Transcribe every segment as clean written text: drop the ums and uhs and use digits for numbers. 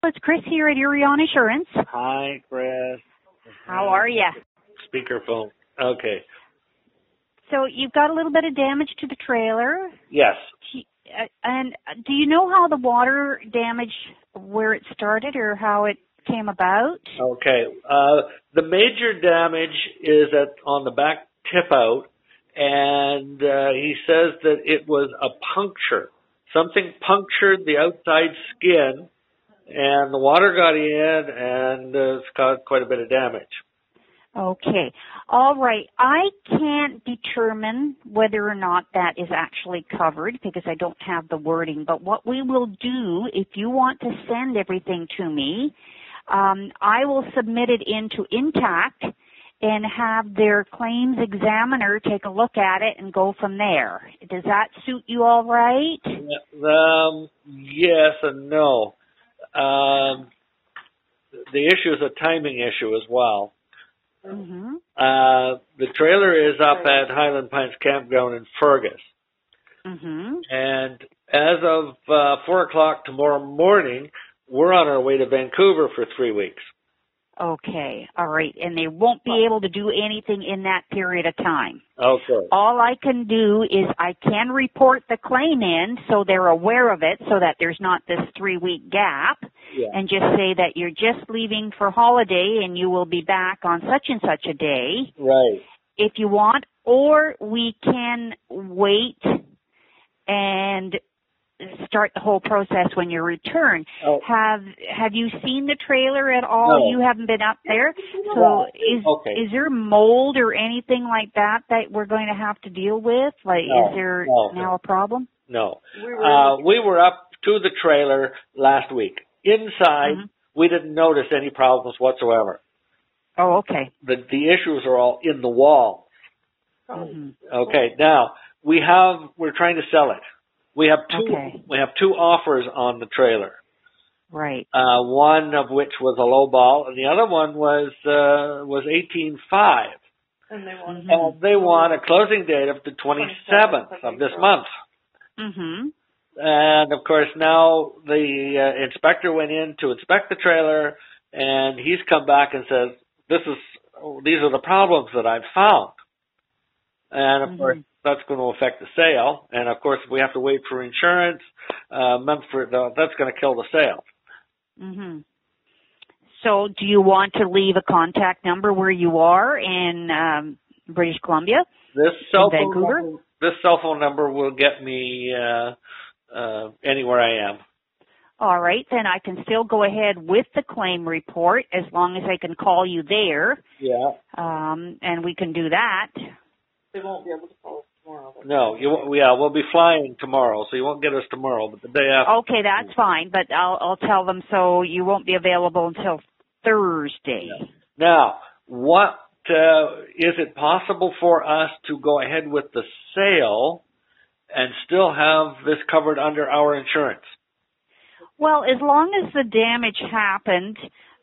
It's Chris here at Erie Insurance. Hi, Chris. How are you? Speakerphone. Okay. So you've got a little bit of damage to the trailer. Yes. And do you know how the water damage, where it started or how it came about? Okay. The major damage is on the back tip out, and he says that it was a puncture. Something punctured the outside skin, and the water got in, and it's caused quite a bit of damage. Okay. All right. I can't determine whether or not that is actually covered because I don't have the wording. But what we will do, if you want to send everything to me, I will submit it into Intact and have their claims examiner take a look at it and go from there. Does that suit you all right? Yes and no. The issue is a timing issue as well. Mm-hmm. The trailer is up at Highland Pines Campground in Fergus. Mm-hmm. And as of 4 o'clock tomorrow morning, we're on our way to Vancouver for 3 weeks. Okay. All right. And they won't be able to do anything in that period of time. Okay. All I can do is I can report the claim in so they're aware of it so that there's not this 3-week gap. Yeah. And just say that you're just leaving for holiday and you will be back on such and such a day. Right. If you want, or we can wait and start the whole process when you return. Oh. Have you seen the trailer at all? No. You haven't been up there. So No. is there mold or anything like that we're going to have to deal with? Like, No. is there No. now a problem? No. We were up to the trailer last week. Inside, we didn't notice any problems whatsoever. Oh, okay. The issues are all in the wall. Mm-hmm. Okay. Now we're trying to sell it. We have two. Okay. We have two offers on the trailer. Right. One of which was a low ball, and the other one was 18.5. And they want And they want a closing date of the 27th of this month. Mm-hmm. And of course, now the inspector went in to inspect the trailer, and he's come back and says, "These are the problems that I've found." And of course, that's going to affect the sale. And of course, we have to wait for insurance. That's going to kill the sale. Mm-hmm. So, do you want to leave a contact number where you are in British Columbia? This cell phone number will get me anywhere I am. All right, then I can still go ahead with the claim report as long as I can call you there. Yeah. And we can do that. They won't be able to call us tomorrow. No, you won't. Yeah, we'll be flying tomorrow, so you won't get us tomorrow, but the day after. Okay, that's fine, but I'll tell them so you won't be available until Thursday. Yeah. Now, what is it possible for us to go ahead with the sale and still have this covered under our insurance? Well, as long as the damage happened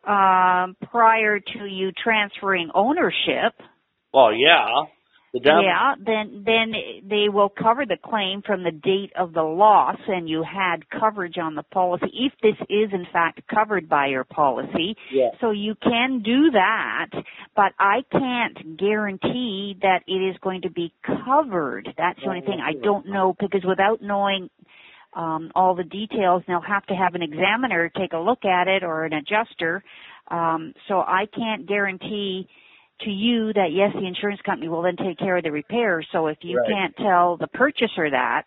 prior to you transferring ownership. Well, yeah. Then they will cover the claim from the date of the loss, and you had coverage on the policy, if this is in fact covered by your policy. Yeah. So you can do that, but I can't guarantee that it is going to be covered. That's the only thing. I don't know, because without knowing all the details, they'll have to have an examiner take a look at it, or an adjuster. So I can't guarantee to you that, yes, the insurance company will then take care of the repairs. So if you can't tell the purchaser that,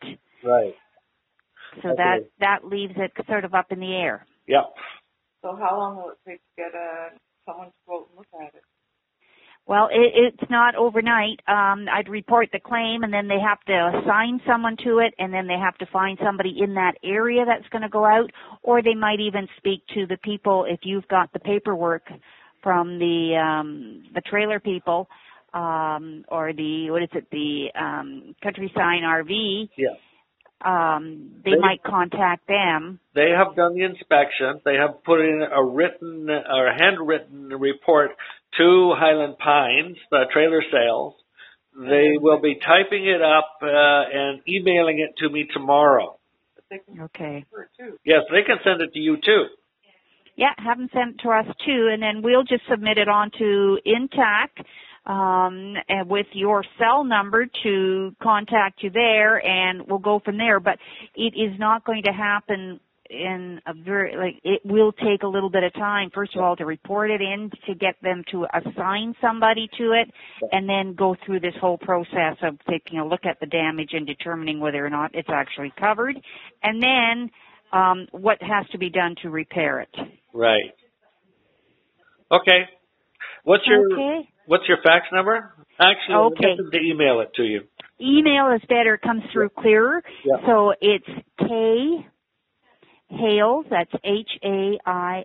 so that leaves it sort of up in the air. Yep. So how long will it take to get someone to go and look at it? Well, it's not overnight. I'd report the claim, and then they have to assign someone to it, and then they have to find somebody in that area that's going to go out, or they might even speak to the people, if you've got the paperwork from the trailer people, or the Country Sign RV. Yeah. They might contact them. They have done the inspection. They have put in a handwritten report to Highland Pines, the trailer sales. They will be typing it up and emailing it to me tomorrow. Okay. Too. Yes, they can send it to you too. Yeah, have them sent to us too, and then we'll just submit it on to Intact and with your cell number to contact you there, and we'll go from there. But it is not going to happen in a it will take a little bit of time, first of all, to report it in, to get them to assign somebody to it, and then go through this whole process of taking a look at the damage and determining whether or not it's actually covered, and then what has to be done to repair it. Right. Okay. What's your fax number? Actually, I'll get them to email it to you. Email is better. It comes through clearer. Yeah. So it's K Hailes, that's Hailes,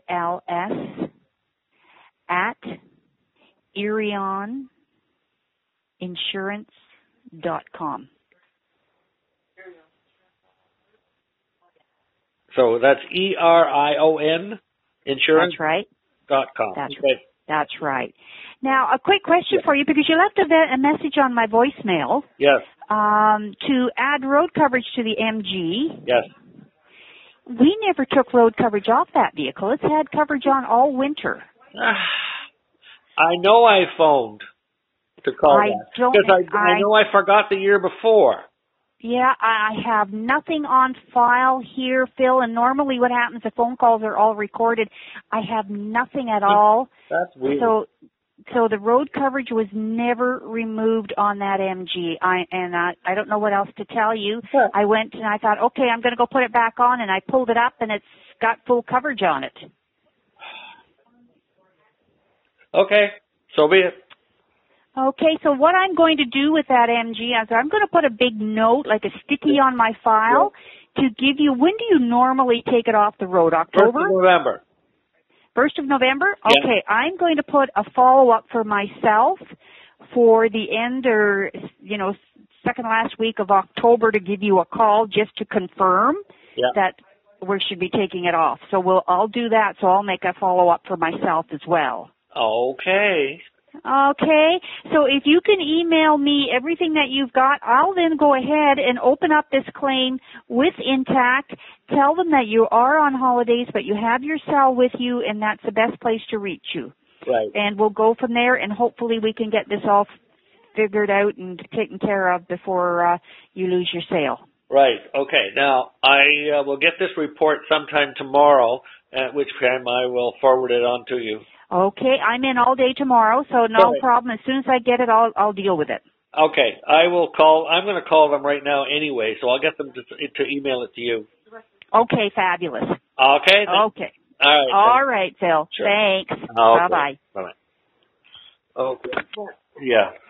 at ErionInsurance.com. So that's ERION Insurance. That's right. .com. That's okay. That's right. Now, a quick question for you, because you left a message on my voicemail. Yes. To add road coverage to the MG. Yes. We never took road coverage off that vehicle. It's had coverage on all winter. I know I phoned to call because I know I forgot the year before. Yeah, I have nothing on file here, Phil, and normally what happens, the phone calls are all recorded. I have nothing at all. That's weird. So the road coverage was never removed on that MG. I don't know what else to tell you. Sure. I went and I thought, okay, I'm going to go put it back on, and I pulled it up, and it's got full coverage on it. Okay, so be it. Okay, so what I'm going to do with that MG is I'm going to put a big note, like a sticky on my file, to give you, when do you normally take it off the road? October? 1st of November. 1st of November? Yeah. Okay, I'm going to put a follow-up for myself for the end or, second last week of October to give you a call just to confirm that we should be taking it off. So I'll do that, so I'll make a follow-up for myself as well. Okay. Okay, so if you can email me everything that you've got, I'll then go ahead and open up this claim with Intact, tell them that you are on holidays, but you have your cell with you, and that's the best place to reach you. Right. And we'll go from there, and hopefully we can get this all figured out and taken care of before you lose your sale. Right, okay. Now, I will get this report sometime tomorrow, at which time I will forward it on to you. Okay, I'm in all day tomorrow, so no problem. As soon as I get it, I'll deal with it. Okay, I'm going to call them right now anyway, so I'll get them to email it to you. Okay, fabulous. Okay. Okay. All right. All right, Phil. Sure. Thanks. Okay. Bye-bye. Bye-bye. Okay. Yeah.